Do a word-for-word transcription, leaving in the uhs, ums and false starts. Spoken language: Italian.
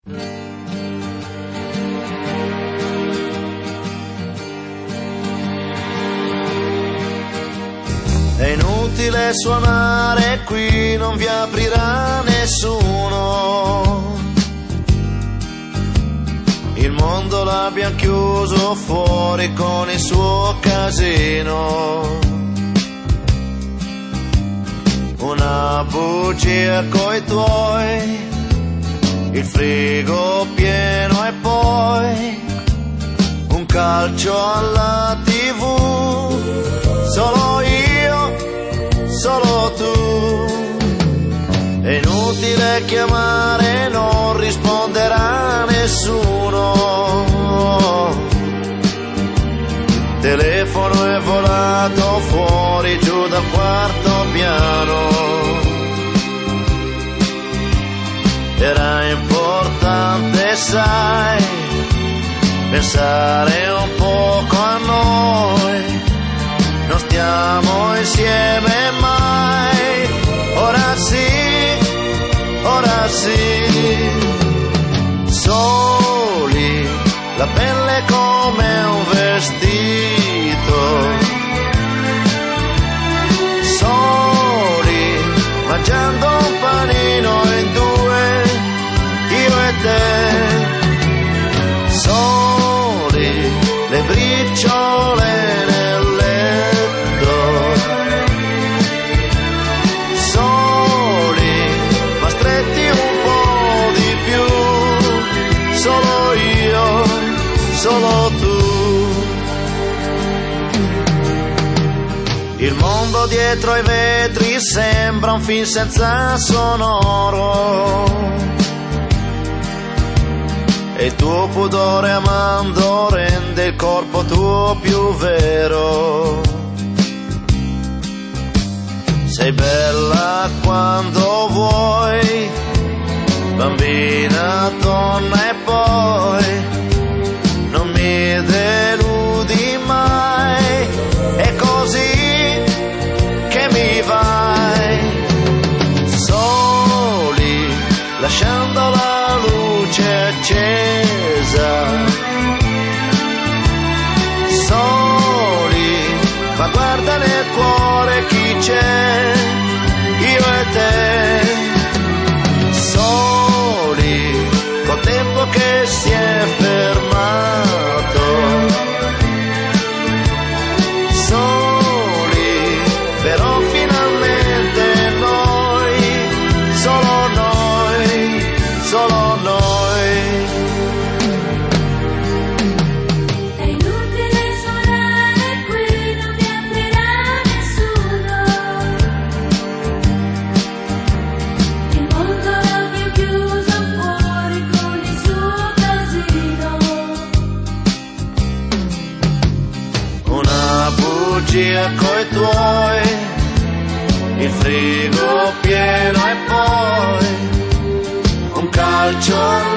È inutile suonare qui, non vi aprirà nessuno. Il mondo l'abbiamo chiuso fuori con il suo casino. Una bugia coi tuoi, il frigo pieno e poi un calcio alla tivù. Solo io, solo tu. È inutile chiamare, non risponderà nessuno. Telefono è volato fuori giù dal quarto piano. Era importante, sai, pensare un poco a noi. Non stiamo insieme mai. Ora sì, ora sì. Soli, la pelle come un vestito. Soli, mangiando un panino in due, io e te. Soli, le briciole nel letto. Soli, ma stretti un po' di più. Solo io, solo tu. Il mondo dietro ai vetri sembra un film senza sonoro. E il tuo pudore amando rende il corpo tuo più vero. Sei bella quando vuoi, bambina, donna e poi non mi deludi mai. È così che mi vai. Soli, lasciando la luce accesa. Soli, ma guarda nel cuore chi c'è, io e te. Soli, col tempo che si è fermato. Soli, però finalmente noi, solo noi, solo noi. È inutile suonare qui, non vi aprirà nessuno. Il mondo l'abbiamo chiuso fuori con il suo casino. Una bugia coi tuoi, il frigo pieno e poi un calcio